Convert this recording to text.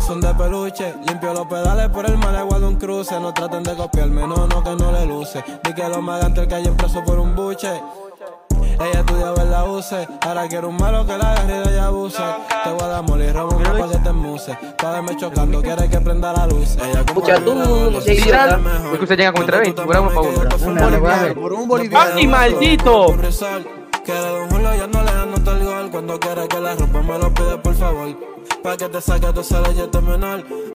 son de peluche. Limpio los pedales por el mal agua de un cruce. No traten de copiarme, no, que no le luce. Di que los magantes que hayan preso por un buche. Ella estudia ver la use. Ahora quiero un malo que la agarre y de ella abuse. Te voy a dar mole y robo un pa' que te muse. Pa' verme chocando, quiere que prenda la luz. Ella Escucha tú, no sé idiota. Es que usted llega con 320, por favor. Por un boliviano. ¡Ay, maldito! Quiere Don Julio, ya no le anota el gol. Cuando quiere que la ropa me lo pide por favor. Pa' que te saque tu sala y te menor.